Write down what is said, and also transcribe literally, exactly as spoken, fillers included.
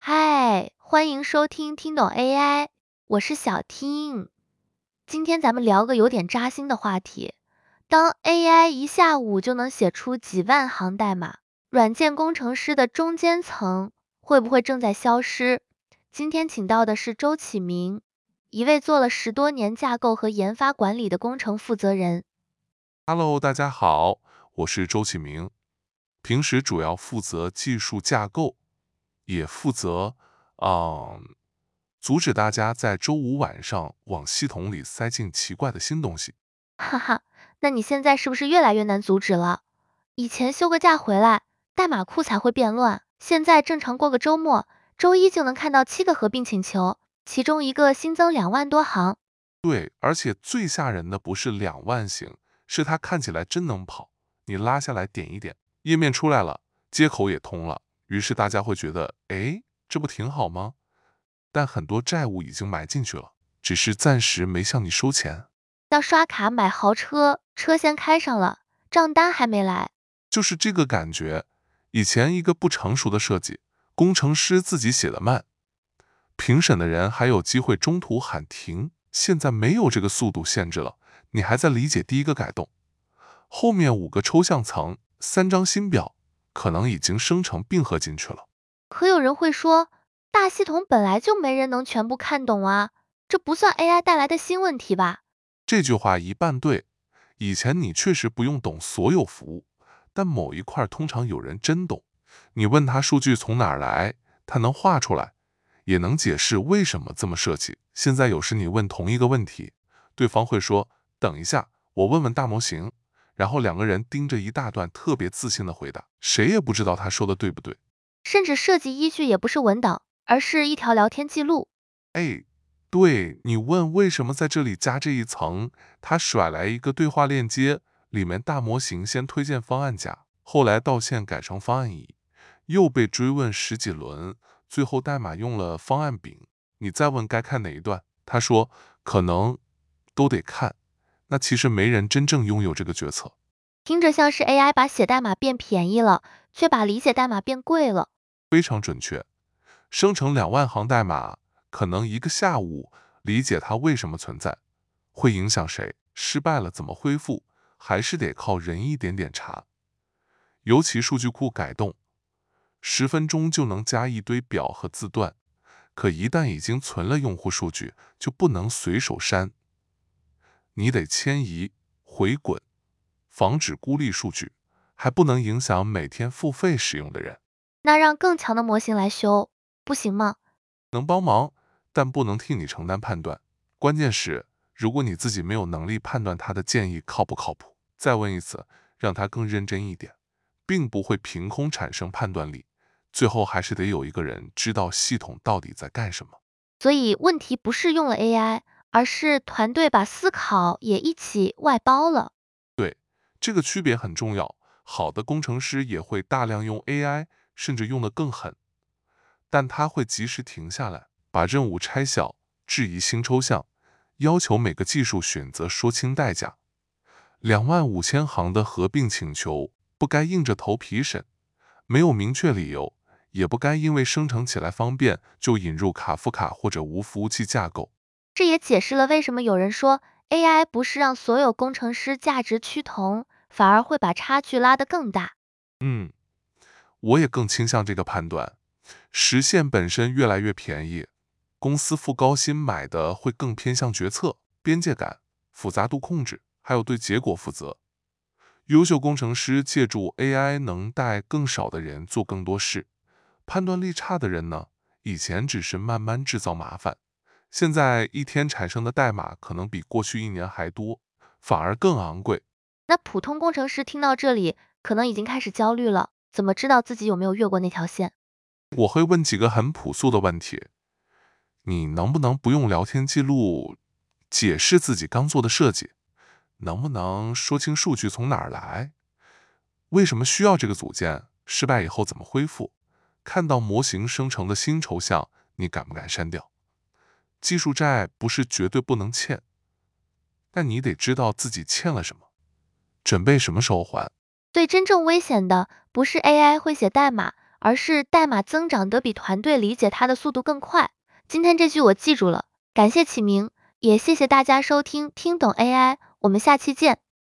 嗨，欢迎收听听懂 A I，我是小听。今天咱们聊个有点扎心的话题。当 A I 一下午就能写出几万行代码，软件工程师的中间层会不会正在消失？今天请到的是周启明，一位做了十多年架构和研发管理的工程负责人。 Hello，大家好，我是周启明，平时主要负责技术架构，也负责嗯阻止大家在周五晚上往系统里塞进奇怪的新东西。 哈哈，那你现在是不是越来越难阻止了？以前休个假回来，代码库才会变乱，现在正常过个周末，周一就能看到七个合并请求，其中一个新增两万多行。 对，而且最吓人的不是两万行，是它看起来真能跑。你拉下来点一点，页面出来了，接口也通了，于是大家会觉得，哎，这不挺好吗？但很多债务已经埋进去了，只是暂时没向你收钱。 像刷卡买豪车，车先开上了，账单还没来。 就是这个感觉。以前一个不成熟的设计，工程师自己写的慢，评审的人还有机会中途喊停。现在没有这个速度限制了，你还在理解第一个改动，后面五个抽象层，三张新表，可能已经生成并合进去了。 可有人会说，大系统本来就没人能全部看懂啊，这不算 A I 带来的新问题吧？ 这句话一半对，以前你确实不用懂所有服务，但某一块通常有人真懂。你问他数据从哪儿来，他能画出来，也能解释为什么这么设计。现在有时你问同一个问题，对方会说等一下，我问问大模型，然后两个人盯着一大段特别自信的回答，谁也不知道他说的对不对。 甚至设计依据也不是文档，而是一条聊天记录。 哎，对，你问为什么在这里加这一层，他甩来一个对话链接，里面大模型先推荐方案甲，后来道歉改成方案乙，又被追问十几轮，最后代码用了方案丙。你再问该看哪一段，他说可能都得看。那其实没人真正拥有这个决策。 听着像是 A I 把写代码变便宜了，却把理解代码变贵了。 非常准确。生成两万行代码，可能一个下午理解它为什么存在，会影响谁，失败了怎么恢复，还是得靠人一点点查。尤其数据库改动，十分钟就能加一堆表和字段，可一旦已经存了用户数据，就不能随手删，你得迁移、回滚，防止孤立数据，还不能影响每天付费使用的人。 那让更强的模型来修，不行吗？ 能帮忙，但不能替你承担判断。关键是，如果你自己没有能力判断他的建议靠不靠谱，再问一次，让他更认真一点，并不会凭空产生判断力。最后还是得有一个人知道系统到底在干什么。 所以问题不是用了 A I，而是团队把思考也一起外包了。 对，这个区别很重要。好的工程师也会大量用 A I，甚至用得更狠，但他会及时停下来，把任务拆小，质疑新抽象，要求每个技术选择说清代价。两万五千行的合并请求，不该硬着头皮审，没有明确理由，也不该因为生成起来方便就引入卡夫卡或者无服务器架构。 这也解释了为什么有人说 A I 不是让所有工程师价值趋同，反而会把差距拉得更大。 嗯，我也更倾向这个判断。实现本身越来越便宜，公司付高薪买的会更偏向决策、边界感、复杂度控制，还有对结果负责。优秀工程师借助 A I 能带更少的人做更多事，判断力差的人呢，以前只是慢慢制造麻烦，现在一天产生的代码可能比过去一年还多，反而更昂贵。 那普通工程师听到这里，可能已经开始焦虑了，怎么知道自己有没有越过那条线？ 我会问几个很朴素的问题：你能不能不用聊天记录解释自己刚做的设计？能不能说清数据从哪儿来？为什么需要这个组件？失败以后怎么恢复？看到模型生成的新抽象，你敢不敢删掉？技术债不是绝对不能欠，但你得知道自己欠了什么，准备什么时候还。 最真正危险的不是 A I 会写代码， 而是代码增长得比团队理解它的速度更快。今天这句我记住了，感谢启明，也谢谢大家收听听懂 A I，我们下期见。